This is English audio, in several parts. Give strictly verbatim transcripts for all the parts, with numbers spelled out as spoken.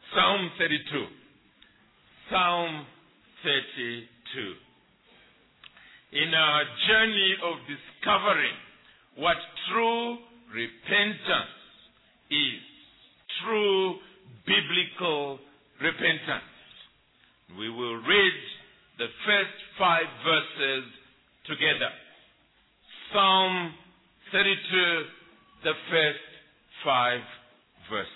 Psalm thirty-two. Psalm thirty-two. In our journey of discovering what true repentance is, true biblical repentance, we will read the first five verses together. Psalm thirty-two, the first five verses.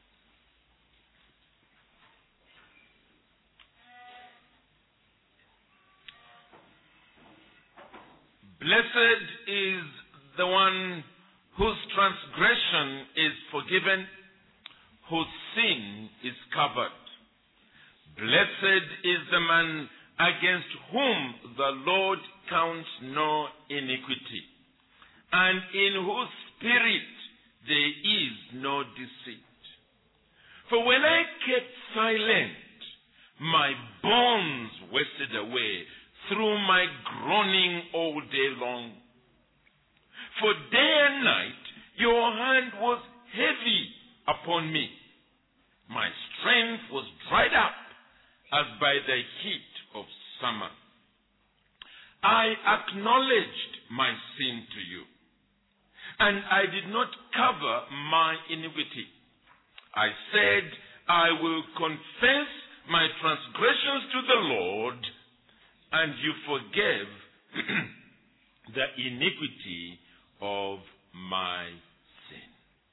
Blessed is the one whose transgression is forgiven, whose sin is covered. Blessed is the man against whom the Lord counts no iniquity, and in whose spirit there is no deceit. For when I kept silent, my bones wasted away through my groaning all day long. For day and night your hand was heavy upon me. My strength was dried up as by the heat of summer. I acknowledged my sin to you, and I did not cover my iniquity. I said, I will confess my transgressions to the Lord, and you forgave the iniquity of my sin.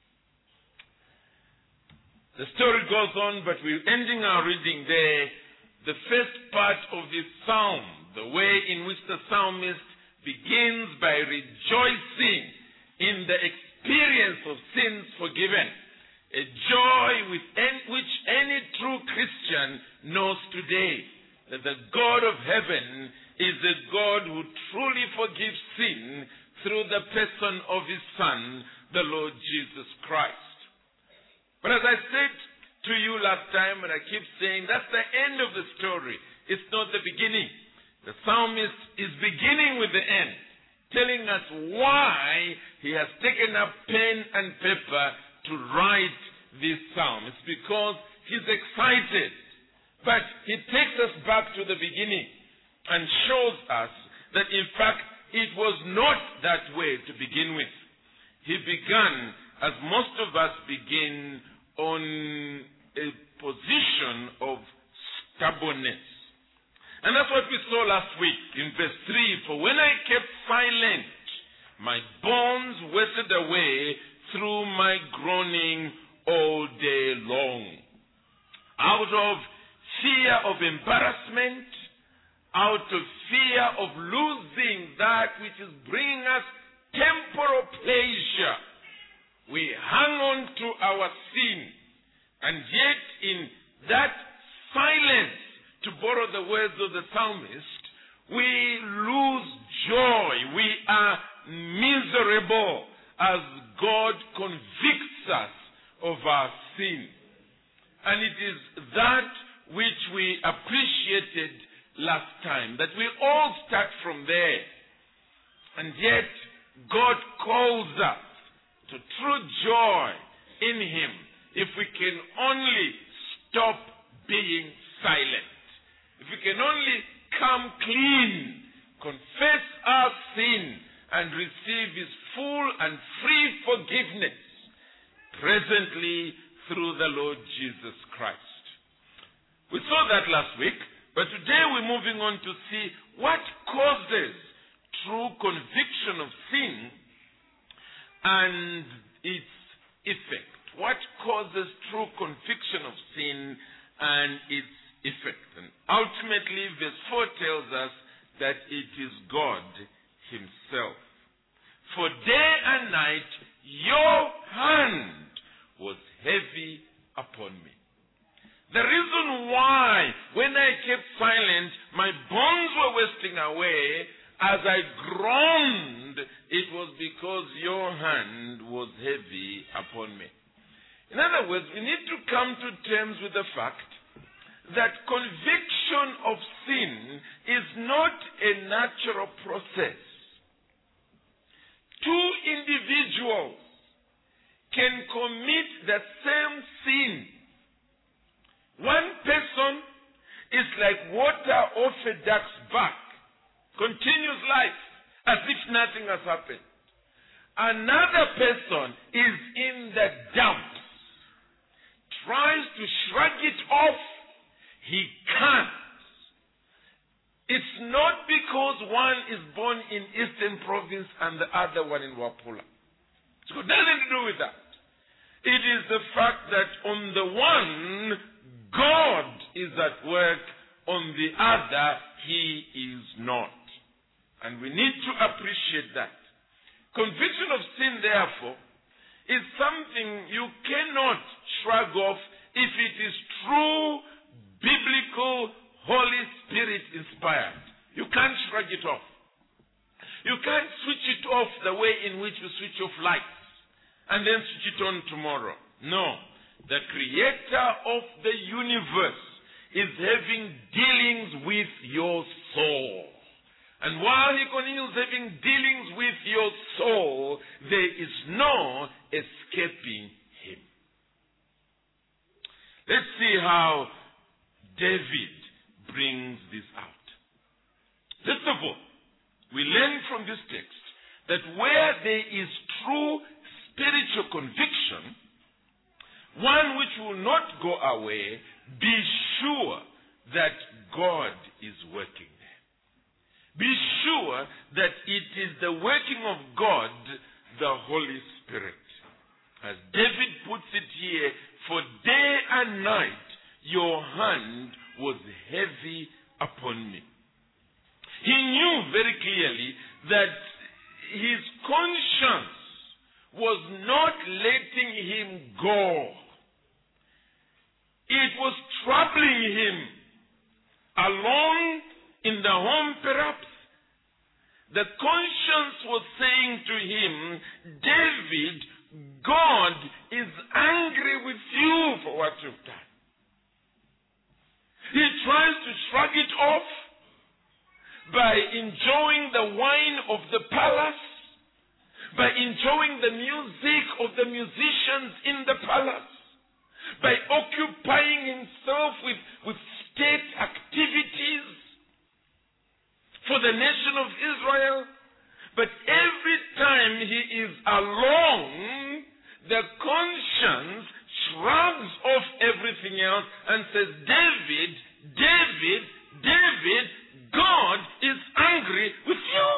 The story goes on, but we're ending our reading there. The first part of this psalm, the way in which the psalmist begins by rejoicing in the experience of sins forgiven, a joy with any, which any true Christian knows today. That the God of heaven is a God who truly forgives sin through the person of his Son, the Lord Jesus Christ. But as I said to you last time, and I keep saying, that's the end of the story. It's not the beginning. The psalmist is beginning with the end, telling us why he has taken up pen and paper to write this psalm. It's because he's excited. But he takes us back to the beginning and shows us that in fact it was not that way to begin with. He began, as most of us begin, on a position of stubbornness. And that's what we saw last week in verse three. For when I kept silent, my bones wasted away through my groaning all day long. Out of fear of embarrassment, out of fear of losing that which is bringing us temporal pleasure, we hang on to our sin. And yet in that silence, to borrow the words of the psalmist, we lose joy. We are miserable as God convicts us of our sin. And it is that which we appreciated last time, that we all start from there. And yet, God calls us to true joy in Him if we can only stop being silent. If we can only come clean, confess our sin, and receive His full and free forgiveness presently through the Lord Jesus Christ. We saw that last week, but today we're moving on to see what causes true conviction of sin and its effect. What causes true conviction of sin and its effect? And ultimately, verse four tells us that it is God Himself. For day and night, your hand was heavy upon me. The reason why, when I kept silent, my bones were wasting away, as I groaned, it was because your hand was heavy upon me. In other words, we need to come to terms with the fact that conviction of sin is not a natural process. Two individuals can commit the same sin It's like water off a duck's back. Continues life as if nothing has happened. Another person is in the dumps. Tries to shrug it off. He can't. It's not because one is born in Eastern Province and the other one in Wapula. It's got nothing to do with that. It is the fact that on the one, God is at work. On the other, He is not. And we need to appreciate that. Conviction of sin, therefore, is something you cannot shrug off if it is true, biblical, Holy Spirit inspired. You can't shrug it off. You can't switch it off the way in which you switch off lights and then switch it on tomorrow. No. The creator of the universe is having dealings with your soul. And while he continues having dealings with your soul, there is no escaping him. Let's see how David brings this out. First of all, we learn from this text that where there is true spiritual conviction, one which will not go away, be sure that God is working there. Be sure that it is the working of God, the Holy Spirit. As David puts it here, for day and night your hand was heavy upon me. He knew very clearly that his conscience was not letting him go. It was troubling him. Alone in the home, perhaps, the conscience was saying to him, David, God is angry with you for what you've done. He tries to shrug it off by enjoying the wine of the palace, by enjoying the music of the musicians in the palace, by occupying himself with, with state activities for the nation of Israel. But every time he is alone, the conscience shrugs off everything else and says, David, David, David, God is angry with you.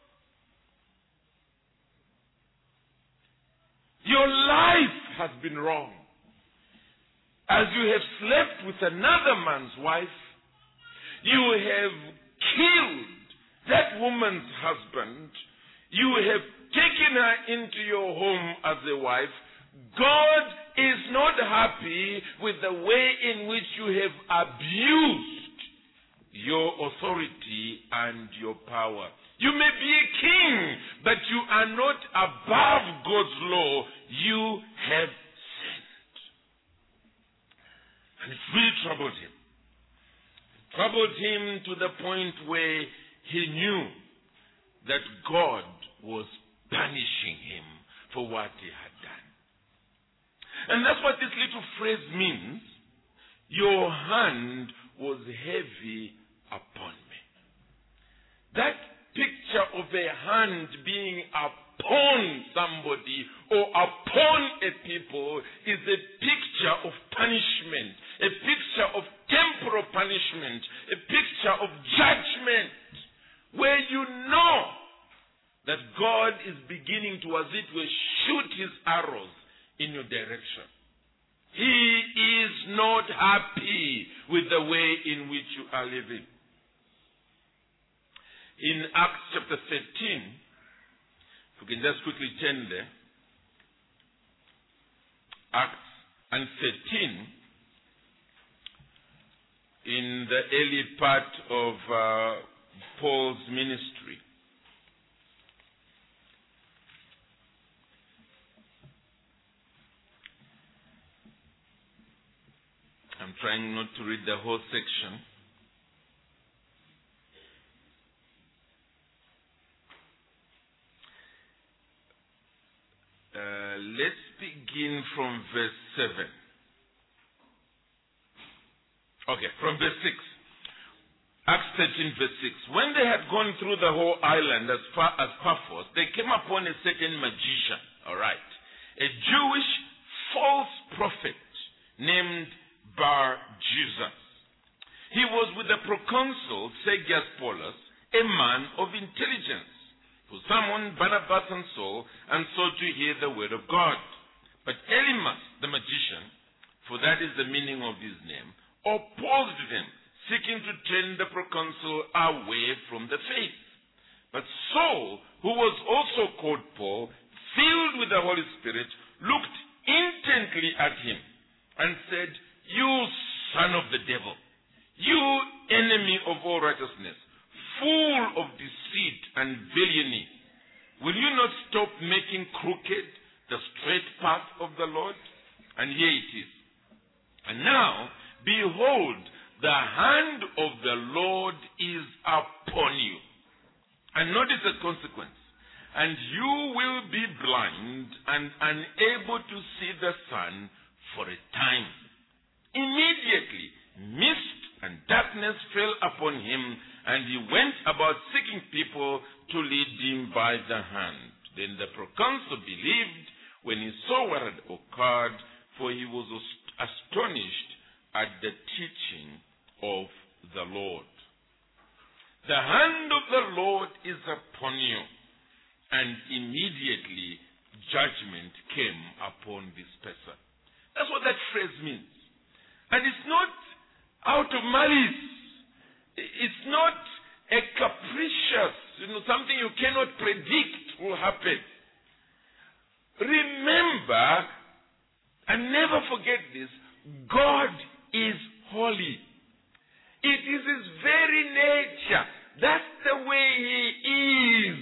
Your life has been wrong. As you have slept with another man's wife, you have killed that woman's husband, you have taken her into your home as a wife. God is not happy with the way in which you have abused your authority and your power. You may be a king, but you are not above God's law. You have sinned. And it really troubled him. It troubled him to the point where he knew that God was punishing him for what he had done. And that's what this little phrase means. Your hand was heavy upon me. That picture of a hand being upon somebody or upon a people is a picture of punishment, a picture of temporal punishment, a picture of judgment, where you know that God is beginning to, as it were, shoot his arrows in your direction. He is not happy with the way in which you are living. In Acts chapter thirteen, if we can just quickly turn there. Acts and thirteen, in the early part of uh, Paul's ministry. I'm trying not to read the whole section. Uh, let's begin from verse seven. Okay, from verse six. Acts thirteen verse six. When they had gone through the whole island as far as Paphos, they came upon a certain magician, all right, a Jewish false prophet named Bar Jesus. He was with the proconsul Sergius Paulus, a man of intelligence, who summoned Barnabas and Saul and sought to hear the word of God. But Elymas, the magician, for that is the meaning of his name, opposed them, seeking to turn the proconsul away from the faith. But Saul, who was also called Paul, filled with the Holy Spirit, looked intently at him and said, "You son of the devil, you enemy of all righteousness, full of deceit and villainy, will you not stop making crooked the straight path of the Lord?" And here it is. And now, behold, the hand of the Lord is upon you. And notice the consequence. And you will be blind and unable to see the sun for a time. Immediately, mist and darkness fell upon him, and he went about seeking people to lead him by the hand. Then the proconsul believed when he saw what had occurred, for he was astonished at the teaching of the Lord. The hand of the Lord is upon you, and immediately judgment came upon this person. That's what that phrase means. And it's not out of malice. It's not a capricious, you know, something you cannot predict will happen. Remember, and never forget this, God is holy. It is his very nature. That's the way he is.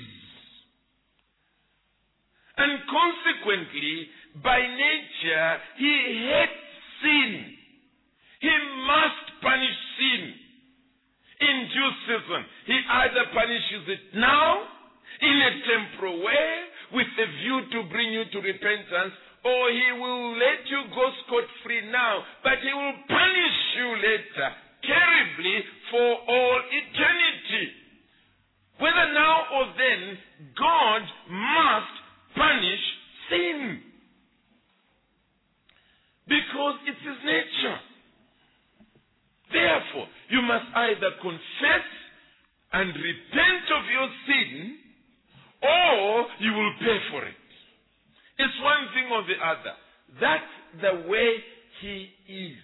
And consequently, by nature, he hates sin. He must punish sin in due season. He either punishes it now, in a temporal way, with a view to bring you to repentance, or he will let you go scot-free now, but he will punish you later, terribly, for all eternity. Whether now or then, God must punish sin. Because it's his nature. Therefore, you must either confess and repent of your sin, or you will pay for it. It's one thing or the other. That's the way he is.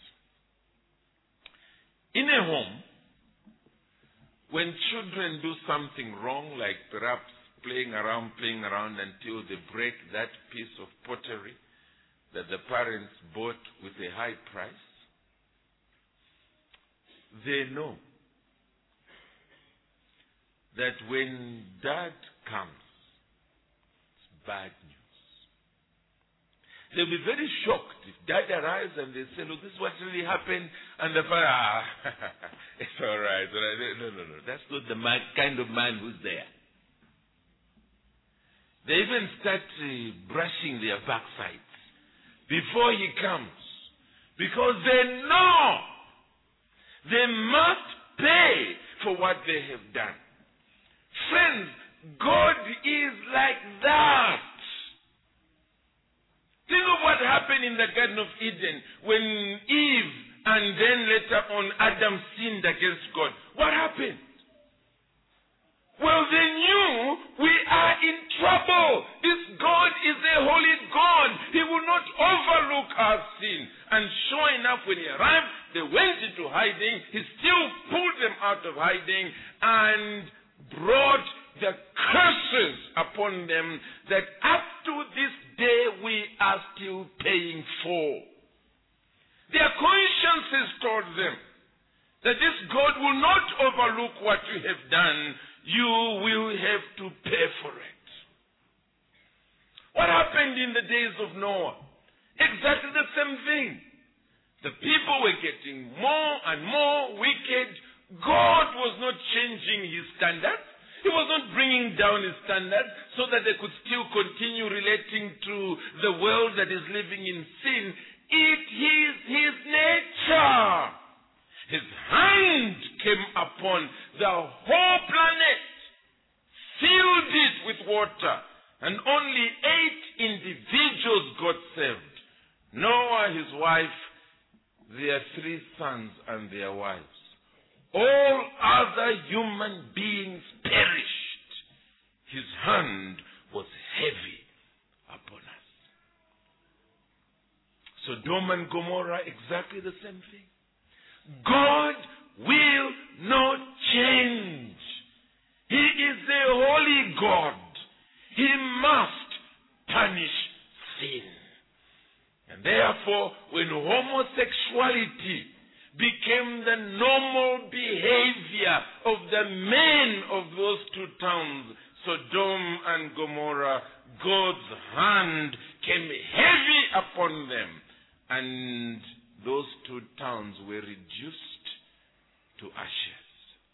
In a home, when children do something wrong, like perhaps playing around, playing around until they break that piece of pottery that the parents bought with a high price, they know that when dad comes, it's bad news. They'll be very shocked if dad arrives and they say, "Look, this is what really happened," and the father, ah, it's all right. No, no, no. That's not the man, kind of man who's there. They even start uh, brushing their backsides before he comes, because they know they must pay for what they have done. Friends, God is like that. Think of what happened in the Garden of Eden when Eve and then later on Adam sinned against God. What happened? Well, they knew we are in trouble. This God is a holy God. He will not overlook our sin. And sure enough, when he arrived, they went into hiding. He still pulled them out of hiding and brought the curses upon them that up to this day we are still paying for. Their consciences told them that this God will not overlook what you have done. You will have to pay for it. What happened in the days of Noah? Exactly the same thing. The people were getting more and more wicked. God was not changing his standards. He was not bringing down his standards so that they could still continue relating to the world that is living in sin. It is his nature. His hand came upon the whole planet, filled it with water, and only eight individuals got saved. Noah, his wife, their three sons and their wives. All other human beings perished. His hand was heavy upon us. Sodom and Gomorrah, exactly the same thing. God will not change. He is a holy God. He must punish sin. And therefore, when homosexuality became the normal behavior of the men of those two towns, Sodom and Gomorrah, God's hand came heavy upon them, and those two towns were reduced to ashes.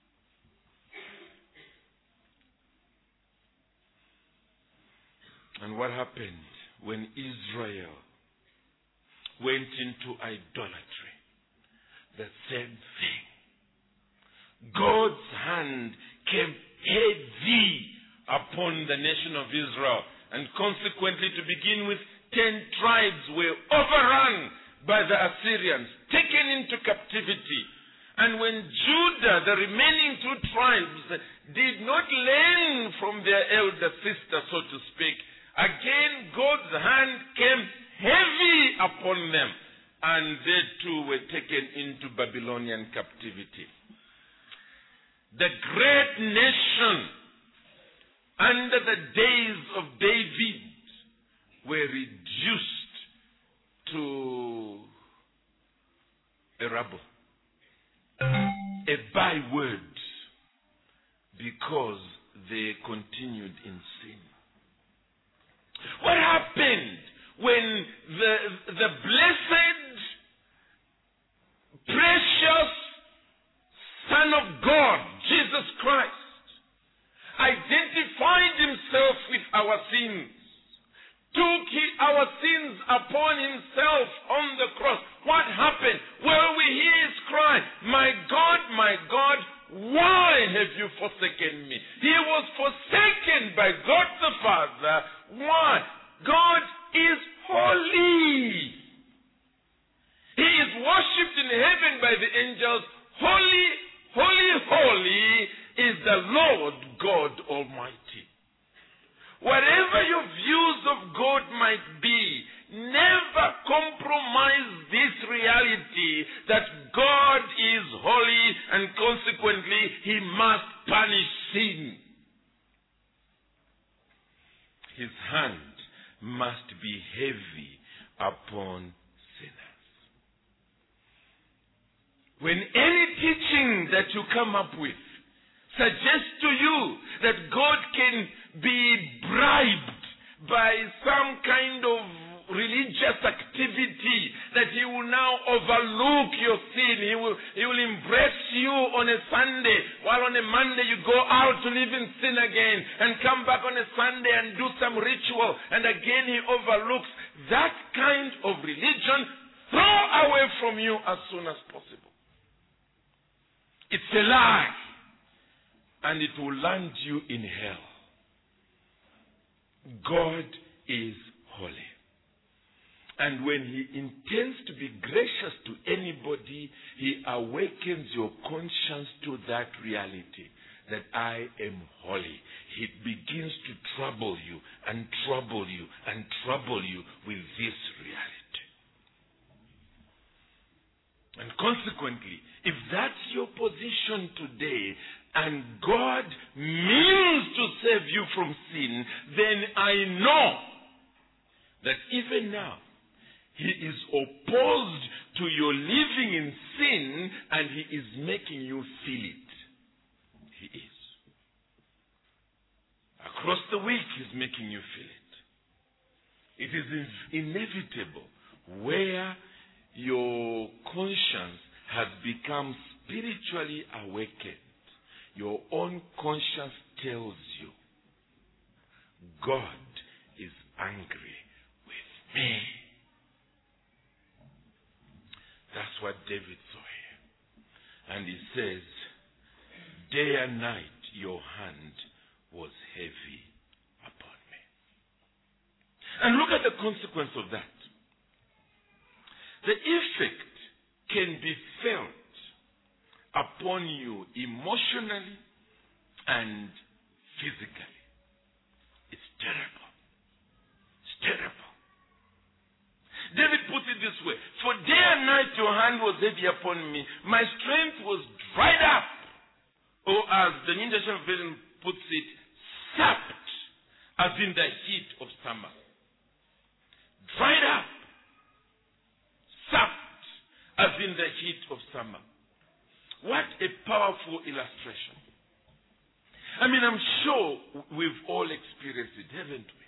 And what happened when Israel went into idolatry? The same thing. God's hand came heavy upon the nation of Israel, and consequently, to begin with, ten tribes were overrun by the Assyrians, taken into captivity. And when Judah, the remaining two tribes, did not learn from their elder sister, so to speak, again God's hand came heavy upon them, and they too were taken into Babylonian captivity. The great nation under the days of David were reduced to a rubble, a byword, because they continued in sin. What happened when the, the blessed, precious Son of God, Jesus Christ, identified himself with our sins, took our sins upon himself on the cross? What happened? Well, we hear his cry, "My God, my God, why have you forsaken me?" He was forsaken by God the Father. Why? God is holy. He is worshipped in heaven by the angels. Holy, holy, holy is the Lord God Almighty. Whatever your views of God might be, never compromise this reality that God is holy, and consequently he must punish sin. His hand must be heavy upon sinners. When any teaching that you come up with suggests to you that God can be bribed by some kind of religious activity, that he will now overlook your sin, he will, he will embrace you on a Sunday, while on a Monday you go out to live in sin again, and come back on a Sunday and do some ritual, and again he overlooks that kind of religion. Throw away from you as soon as possible. It's a lie, and it will land you in hell. God is holy. And when he intends to be gracious to anybody, he awakens your conscience to that reality, that I am holy. It begins to trouble you and trouble you and trouble you with this reality. And consequently, if that's your position today, and God means to save you from sin, then I know that even now, he is opposed to your living in sin, and he is making you feel it. He is. Across the week, he's making you feel it. It is inevitable where your conscience has become spiritually awakened. Your own conscience tells you, God is angry with me. That's what David saw here. And he says, day and night your hand was heavy upon me. And look at the consequence of that. The effect can be felt upon you emotionally and physically. It's terrible. It's terrible. David puts it this way: for day and night your hand was heavy upon me. My strength was dried up. Or as the New International Version puts it, sapped, as in the heat of summer. Dried up. Sapped, as in the heat of summer. What a powerful illustration. I mean, I'm sure we've all experienced it, haven't we?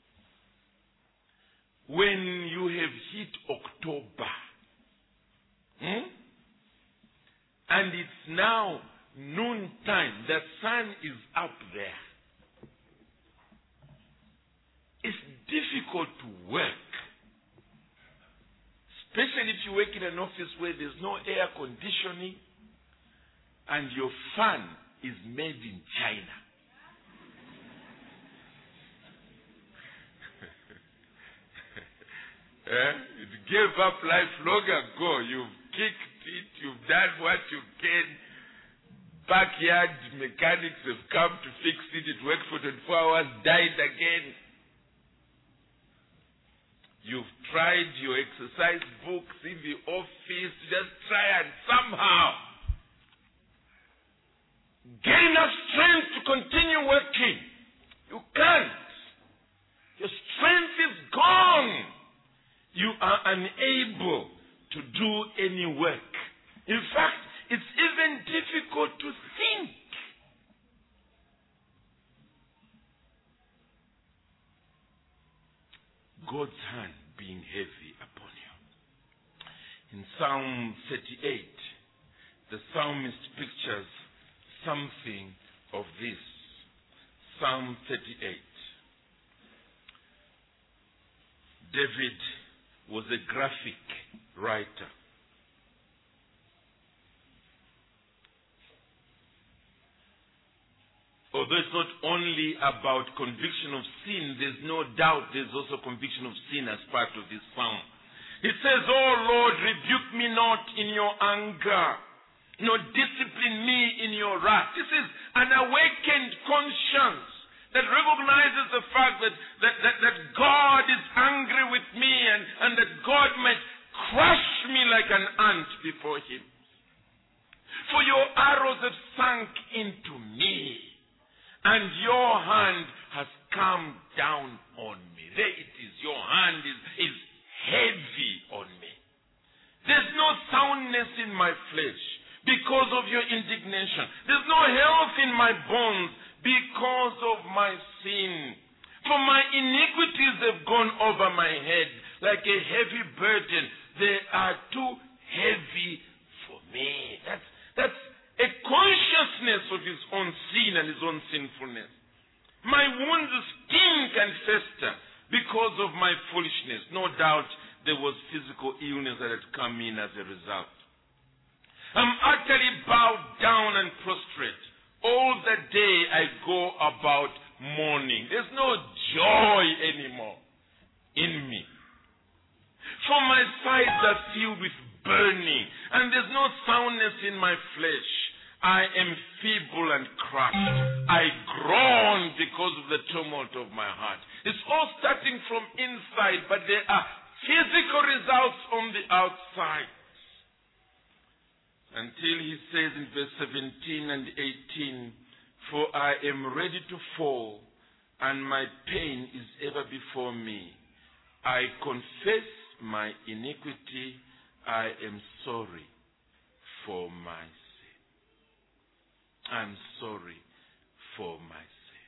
When you have hit October, hmm? and it's now noontime, the sun is up there. It's difficult to work, especially if you work in an office where there's no air conditioning and your fan is made in China. Eh? It gave up life long ago. You've kicked it. You've done what you can. Backyard mechanics have come to fix it. It worked for twenty-four hours, died again. You've tried your exercise books in the office. Just try and somehow gain enough strength to continue working. You can't. Your strength is gone. You are unable to do any work. In fact, it's even difficult to think. God's hand being heavy upon you. In Psalm thirty-eight, the psalmist pictures something of this. Psalm thirty-eight. David was a graphic writer. Although it's not only about conviction of sin, there's no doubt there's also conviction of sin as part of this psalm. It says, "Oh Lord, rebuke me not in your anger, nor discipline me in your wrath." This is an awakened conscience that recognizes the fact that, that, that, that God is angry with me and, and that God might crush me like an ant before him. For your arrows have sunk into me, and your hand has come down on me. There it is. Your hand is, is heavy on me. There's no soundness in my flesh because of your indignation. There's no health in my bones because of my sin. For my iniquities have gone over my head like a heavy burden. They are too heavy for me. That's, that's a consciousness of his own sin and his own sinfulness. My wounds stink and fester because of my foolishness. No doubt there was physical illness that had come in as a result. I'm utterly bowed down and prostrate. All the day I go about mourning. There's no joy anymore in me. For my sides are filled with burning, and there's no soundness in my flesh. I am feeble and crushed. I groan because of the tumult of my heart. It's all starting from inside, but there are physical results on the outside. Until he says in verse seventeen and eighteen, "For I am ready to fall, and my pain is ever before me. I confess my iniquity. I am sorry for my sin." I'm sorry for my sin.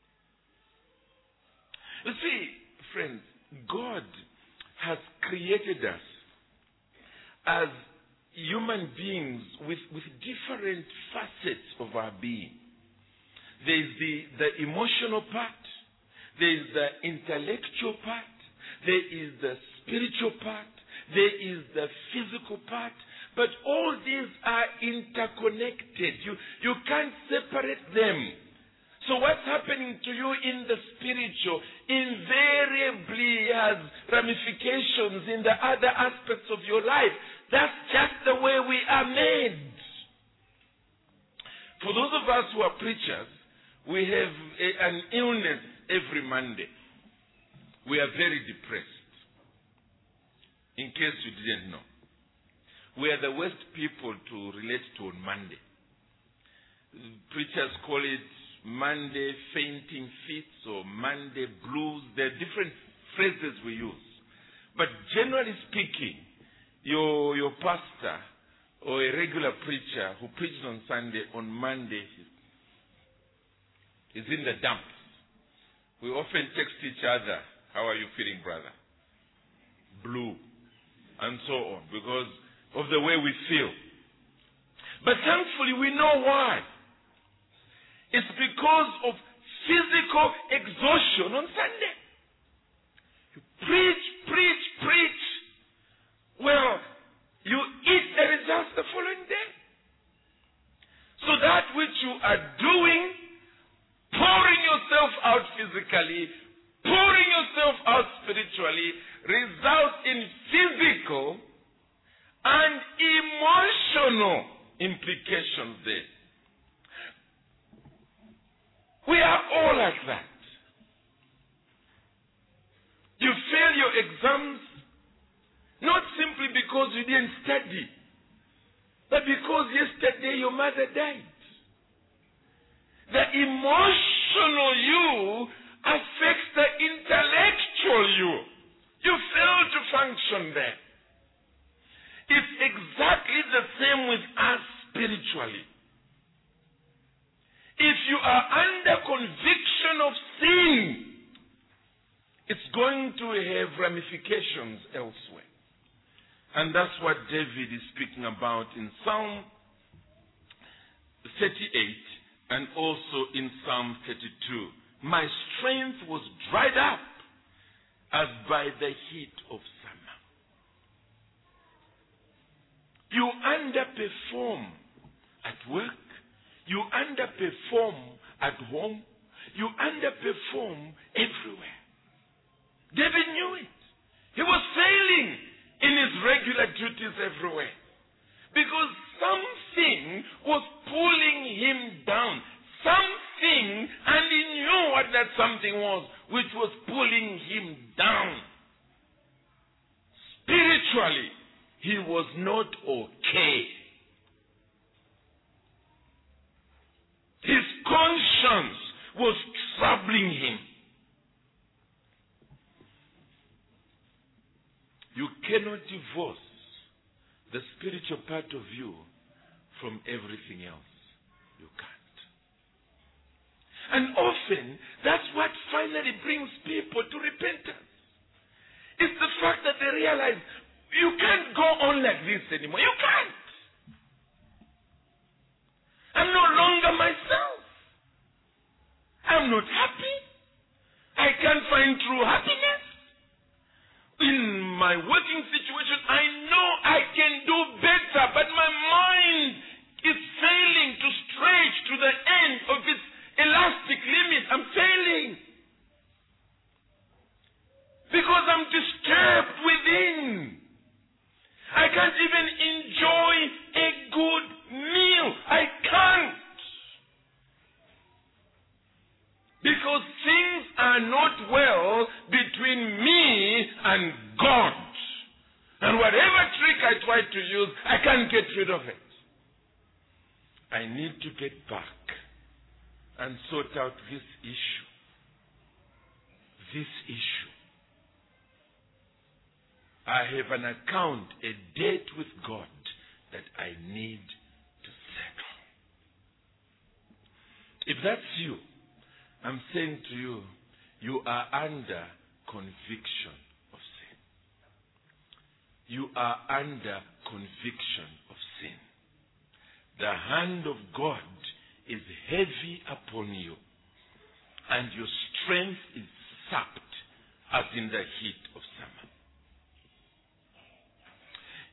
You see, friends, God has created us as human beings with, with different facets of our being. There is the, the emotional part. There is the intellectual part. There is the spiritual part. there is the physical part, but all these are interconnected. You, you can't separate them. So what's happening to you in the spiritual invariably has ramifications in the other aspects of your life. That's just the way we are made. For those of us who are preachers, we have a, an illness every Monday. We are very depressed. In case you didn't know. We are the worst people to relate to on Monday. Preachers call it Monday fainting fits or Monday blues. There are different phrases we use. But generally speaking, your, your pastor or a regular preacher who preaches on Sunday, on Monday, is in the dumps. We often text each other, how are you feeling, brother? Blue. And so on, because of the way we feel. But thankfully we know why. It's because of physical exhaustion on Sunday. You preach, preach, preach. Well, you eat the results the following day. So that which you are doing, pouring yourself out physically, pouring yourself out spiritually, results in physical and emotional implications there. We are all like that. You fail your exams not simply because you didn't study, but because yesterday your mother died. The emotional you affects the intellectual you. You fail to function there. It's exactly the same with us spiritually. If you are under conviction of sin, it's going to have ramifications elsewhere. And that's what David is speaking about in Psalm thirty-eight and also in Psalm thirty-two. My strength was dried up as by the heat of summer. You underperform at work. You underperform at home. You underperform everywhere. David knew it. He was failing in his regular duties everywhere. Because something was pulling him down. Something, and he knew what that something was, which was pulling him down. Spiritually, he was not okay. His conscience was troubling him. You cannot divorce the spiritual part of you from everything else. You can't. And often, that's what finally brings people to repentance. It's the fact that they realize, you can't go on like this anymore. You can't. I'm no longer myself. I'm not happy. I can't find true happiness. In my working situation, I know I can do better, but my mind is failing to stretch to the end of its elastic limit. I'm failing. Because I'm disturbed within. I can't even enjoy a good meal. I can't. Because things are not well between me and God. And whatever trick I try to use, I can't get rid of it. I need to get back and sort out this issue. This issue. I have an account, a debt with God that I need to settle. If that's you, I'm saying to you, you are under conviction of sin. You are under conviction of sin. The hand of God is heavy upon you, and your strength is sapped as in the heat of summer.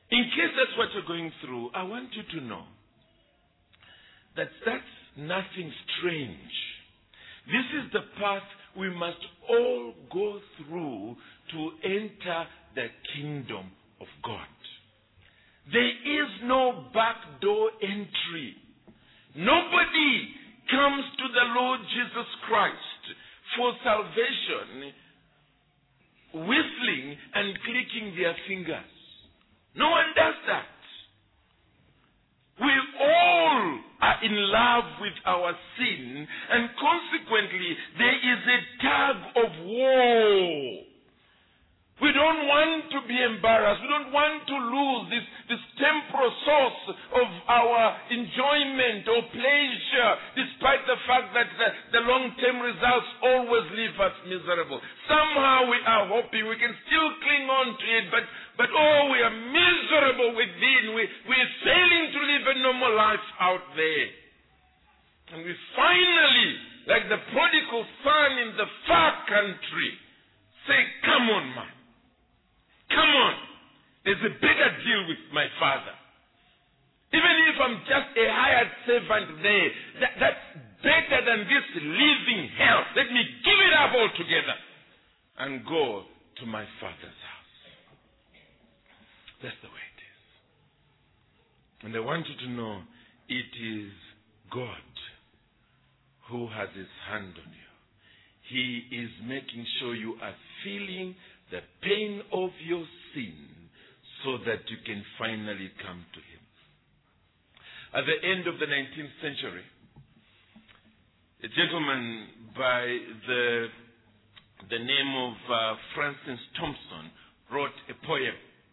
In case that's what you're going through, I want you to know that that's nothing strange. This is the path we must all go through to enter the kingdom of God. There is no backdoor entry. Nobody comes to the Lord Jesus Christ for salvation whistling and clicking their fingers. No one does that. We all are in love with our sin, and consequently, there is a tug of war. We don't want to be embarrassed. We don't want to lose this, this temporal source of our enjoyment or pleasure, despite the fact that the, the long-term results always leave us miserable. Somehow we are hoping we can still cling on to it, but, but oh, we are miserable within. We, we're failing to live a normal life out there. And we finally, like the prodigal son in the far country, say, come on, man. Come on. There's a bigger deal with my father. Even if I'm just a hired servant there, that, that's better than this living hell. Let me give it up altogether and go to my father's house. That's the way it is. And I want you to know it is God who has his hand on you. He is making sure you are feeling the pain of your sin so that you can finally come to him. At the end of the nineteenth century, a gentleman by the, the name of uh, Francis Thompson wrote a poem,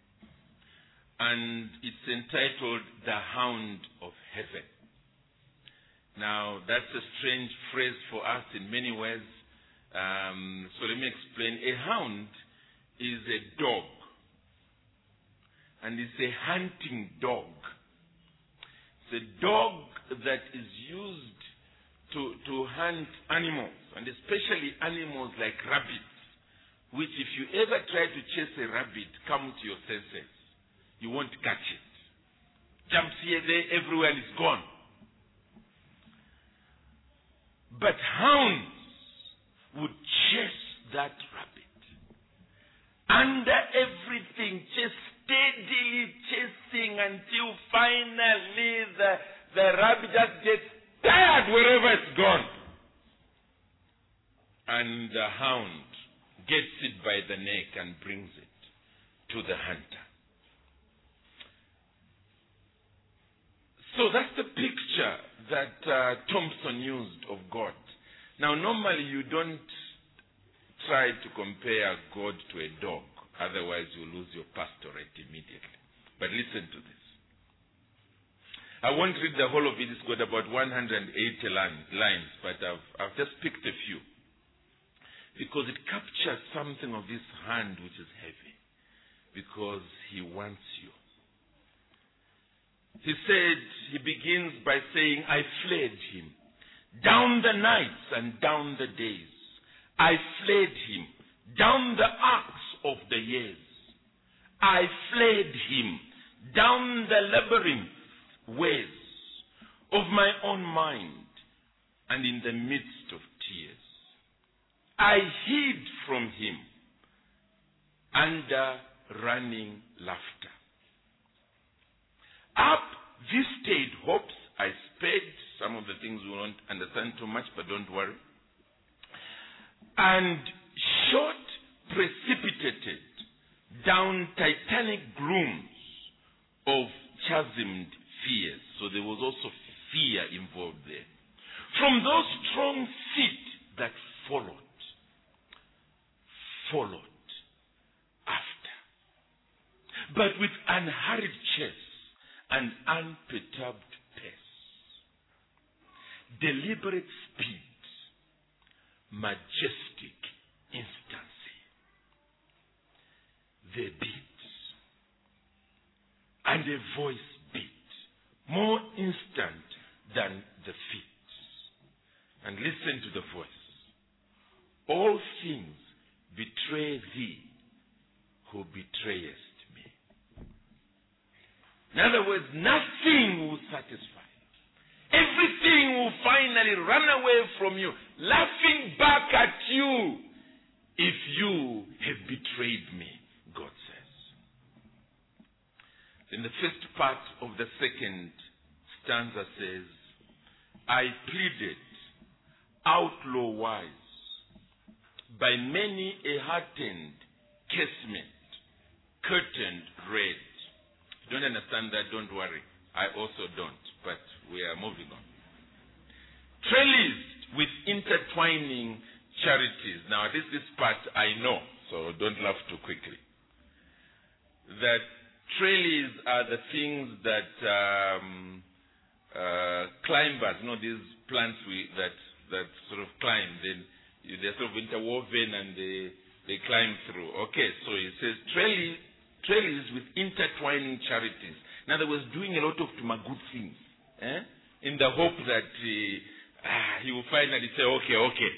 and it's entitled The Hound of Heaven. Now, that's a strange phrase for us in many ways. Um, so let me explain. A hound is a dog, and it's a hunting dog. It's a dog that is used to, to hunt animals, and especially animals like rabbits, which if you ever try to chase a rabbit, come to your senses. You won't catch it. Jumps here, there, everywhere, and it's gone. But hounds would chase that rabbit under everything, just steadily chasing until finally the, the rabbit just gets tired wherever it's gone. And the hound gets it by the neck and brings it to the hunter. So that's the picture that uh, Thompson used of God. Now, normally you don't try to compare God to a dog. Otherwise, you lose your pastorate immediately. But listen to this. I won't read the whole of it. It's got about one hundred eighty lines, but I've, I've just picked a few. Because it captures something of this hand which is heavy. Because he wants you. He said, he begins by saying, I fled him. Down the nights and down the days. I fled him down the arcs of the years. I fled him down the labyrinth ways of my own mind and in the midst of tears. I hid from him under running laughter. Up visited hopes I sped. Some of the things we won't understand too much, but don't worry. And shot precipitated down titanic glooms of chasmed fears. So there was also fear involved there. From those strong feet that followed, followed after. But with unhurried chase and unperturbed pace. Deliberate speed. Majestic instancy. They beat. And a voice beat. More instant than the feet. And listen to the voice. All things betray thee who betrayest me. In other words, nothing will satisfy. Everything will finally run away from you, laughing back at you if you have betrayed me, God says. In the first part of the second stanza says, I pleaded outlaw-wise by many a heartened casement, curtained red. Don't understand that, don't worry. I also don't, but we are moving on. Trellised with intertwining charities. Now, this is part I know, so don't laugh too quickly. That trellis are the things that um, uh, climbers, you know, these plants we, that that sort of climb, then they're sort of interwoven and they they climb through. Okay, so it says trellis, trellis with intertwining charities. In other words, doing a lot of good things, eh? In the hope that uh, ah, he will finally say, okay, okay.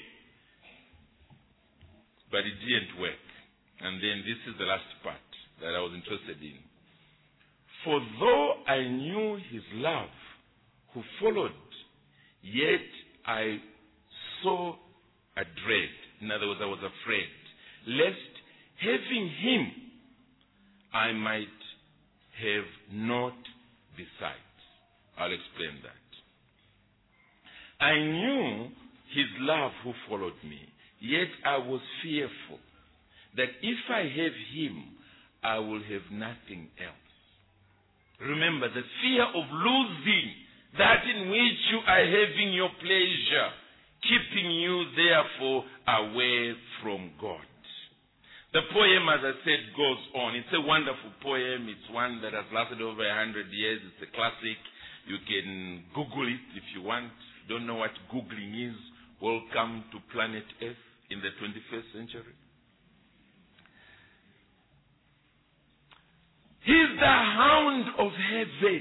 But it didn't work. And then this is the last part that I was interested in. For though I knew his love, who followed, yet I saw a dread. In other words, I was afraid, lest having him, I might have not besides. I'll explain that. I knew his love who followed me, yet I was fearful that if I have him, I will have nothing else. Remember, the fear of losing that in which you are having your pleasure, keeping you therefore away from God. The poem, as I said, goes on. It's a wonderful poem. It's one that has lasted over a hundred years. It's a classic. You can Google it if you want. Don't know what Googling is. Welcome to planet Earth in the twenty-first century. He's the hound of heaven.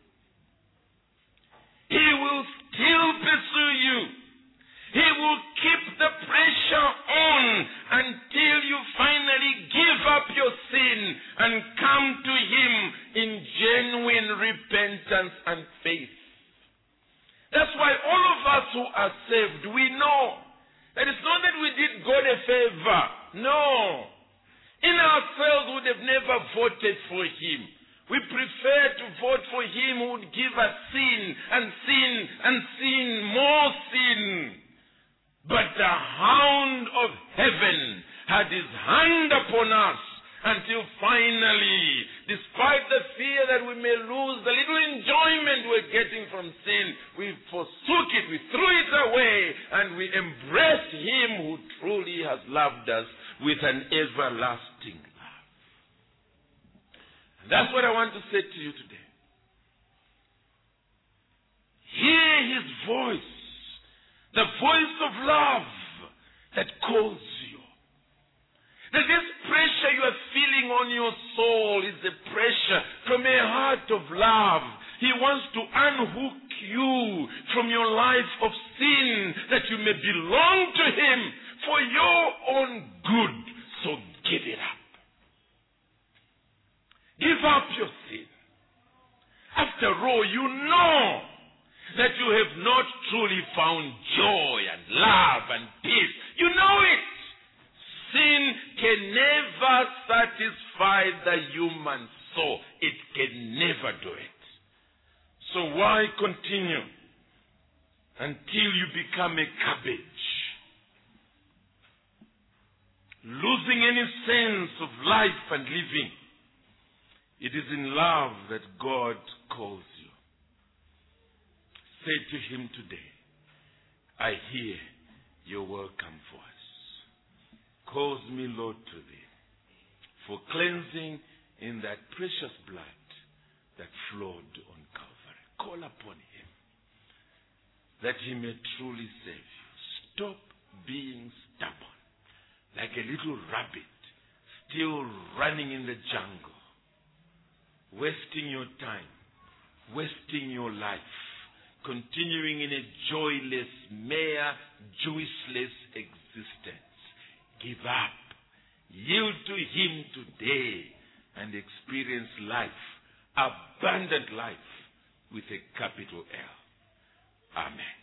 He will still pursue you. He will keep the pressure on until you finally give up your sin and come to him in genuine repentance and faith. That's why all of us who are saved, we know that it's not that we did God a favor. No. In ourselves, we would have never voted for him. We prefer to vote for him who would give us sin and sin and sin, more sin. But the hound of heaven had his hand upon us until finally, despite the fear that we may lose the little enjoyment we're getting from sin, we forsook it, we threw it away, and we embraced him who truly has loved us with an everlasting love. And that's what I want to say to you today. Hear his voice. The voice of love that calls you. That this pressure you are feeling on your soul is the pressure from a heart of love. He wants to unhook you from your life of sin that you may belong to him for your own good. So give it up. Give up your sin. After all, you know that you have not truly found joy and love and peace. You know it. Sin can never satisfy the human soul. It can never do it. So why continue until you become a cabbage? Losing any sense of life and living. It is in love that God calls you. Say to him today, I hear your welcome voice. Cause me, Lord, to thee for cleansing in that precious blood that flowed on Calvary. Call upon him that he may truly save you. Stop being stubborn like a little rabbit still running in the jungle, wasting your time, wasting your life, continuing in a joyless, mere, joyless existence. Give up. Yield to him today and experience life abundant life with a capital L. Amen.